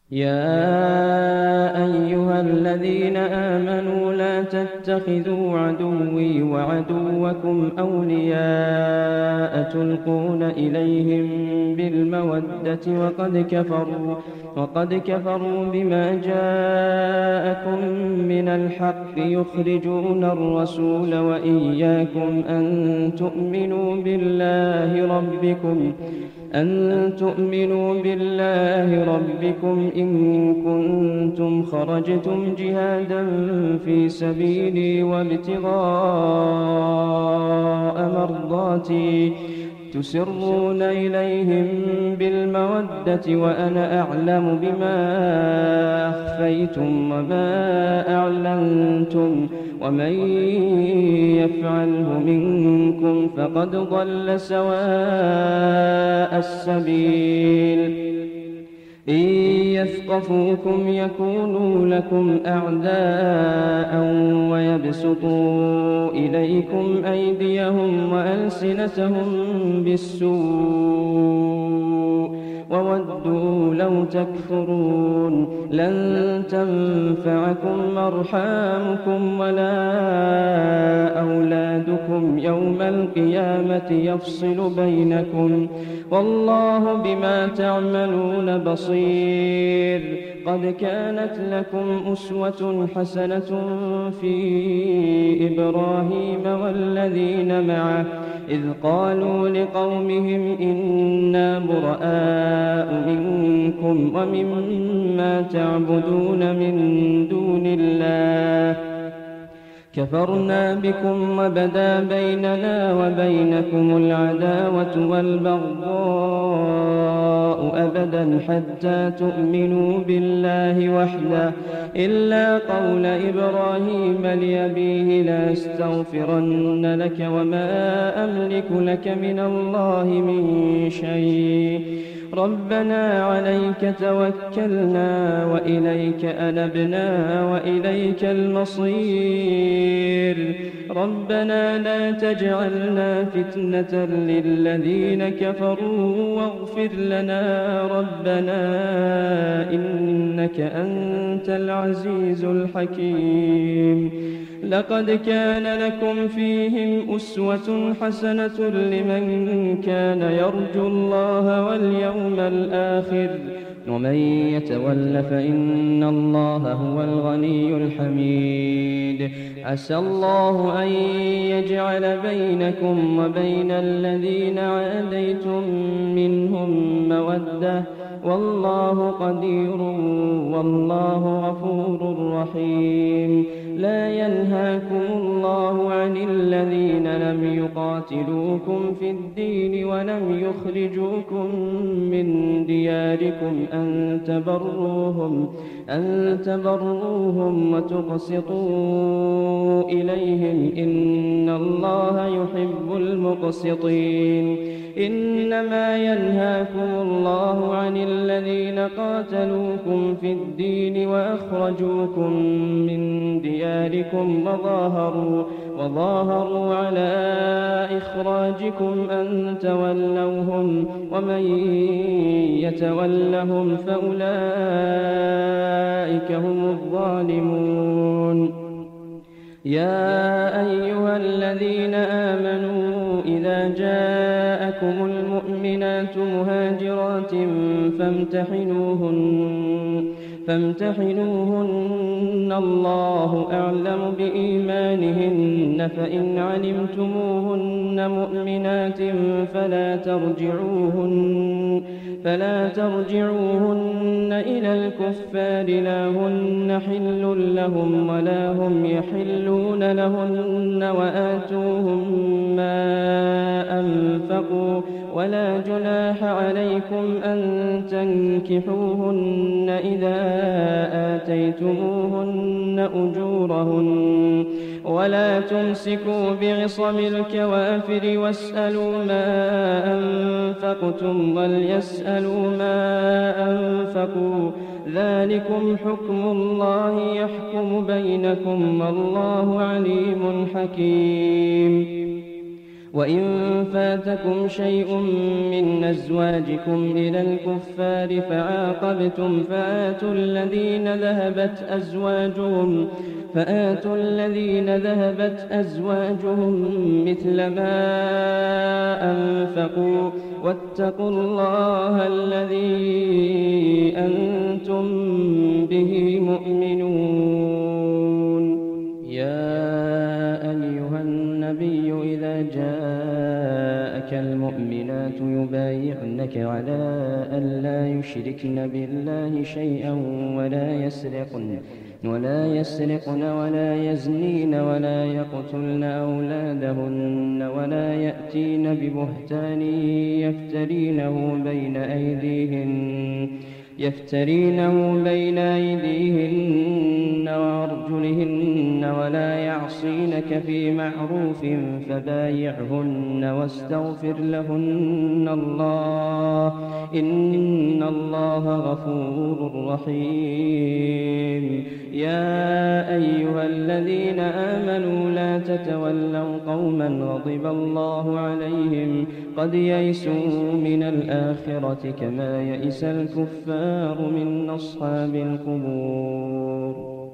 يا أيها الذين آمنوا لا تتخذوا عدوي وعدوكم أولياء تلقون إليهم بالمودة وقد كفروا بما جاءكم من الحق يخرجون الرسول وإياكم أن تؤمنوا بالله ربكم إن كنتم خرجتم جهادا في سبيلي وابتغاء مرضاتي تسرون إليهم بالمودة وأنا أعلم بما أخفيتم وما أعلنتم ومن يفعله منكم فقد ضل سواء السبيل إن يثقفوكم يكونوا لكم أعداء ويبسطوا إليكم أيديهم وألسنتهم بالسوء وودوا لو تكفرون لن تنفعكم أرحامكم ولا أولادكم يوم القيامة يفصل بينكم والله بما تعملون بصير قد كانت لكم أسوة حسنة في إبراهيم والذين معه إذ قالوا لقومهم إنا براء منكم ومما تعبدون من دون الله كفرنا بكم وبدا بيننا وبينكم العداوة والبغضاء أبدا حتى تؤمنوا بالله وحده إلا قول إبراهيم لأبيه لأستغفرن لك وما أملك لك من الله من شيء ربنا عليك توكلنا وإليك أنبنا وإليك المصير ربنا لا تجعلنا فتنة للذين كفروا واغفر لنا ربنا إنك أنت العزيز الحكيم لقد كان لكم فيهم أسوة حسنة لمن كان يرجو الله واليوم الآخر ومن يتول فإن الله هو الغني الحميد عسى الله أن يجعل بينكم وبين الذين عاديتم منهم مودة والله قدير والله غفور رحيم لا ينهاكم الله عن الذين لم يقاتلوكم في الدين ولم يخرجوكم من دياركم أن تبروهم وتقسطوا إليهم إن الله يحب المقسطين إنما ينهاكم الله عن الذين قاتلوكم في الدين وأخرجوكم من دياركم وظاهروا على إخراجكم أن تولوهم ومن يتولهم فأولئك هم الظالمون يا أيها الذين آمنوا إذا جاءكم المؤمنات مهاجرات فامتحنوهن الله أعلم بإيمانهن فإن علمتموهن مؤمنات فلا ترجعوهن إلى الكفار لا هن حل لهم ولا هم يحلون لهن وآتوهم ما أنفقوا ولا جناح عليكم أن تنكحوهن إذا آتيتموهن أجورهن ولا تمسكوا بعصم الكوافر واسألوا ما أنفقتم وليسألوا ما أنفقوا ذلكم حكم الله يحكم بينكم والله عليم حكيم وإن فاتكم شيء من أزواجكم إلى الكفار فعاقبتم فآتوا الذين ذهبت أزواجهم مثل ما أنفقوا واتقوا الله الذي أنتم به مؤمنون. يا أيها النبي إذا جاءك المؤمنات يبايعنك على أن لا يشركن بالله شيئا ولا يسرقن ولا يزنين ولا يقتلن أولادهن ولا يأتين ببهتان يفترينه بين أيديهن وأرجلهن ولا يعصينك في معروف فبايعهن واستغفر لهن الله إن الله غفور رحيم. يا أيها الذين آمنوا لا تتولوا قوما غضب الله عليهم قد يئسوا من الآخرة كما يئس الكفار من أصحاب القبور.